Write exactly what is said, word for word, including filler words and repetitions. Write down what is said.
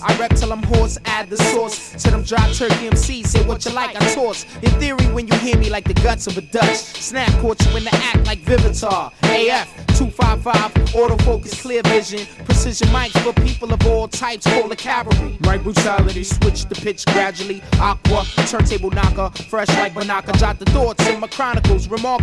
I rep till I'm hoarse, add the sauce to them dry turkey M Cs. Say what you like, I toss. In theory, when you hear me like the guts of a Dutch, Snap caught you in the act like Vivitar. A F two five five, autofocus, clear vision, precision mics for people of all types. Call the cavalry. Right brutality, switch the pitch gradually. Aqua, turntable knocker, fresh like Banaka. Jot the thoughts in my chronicles, remarkable.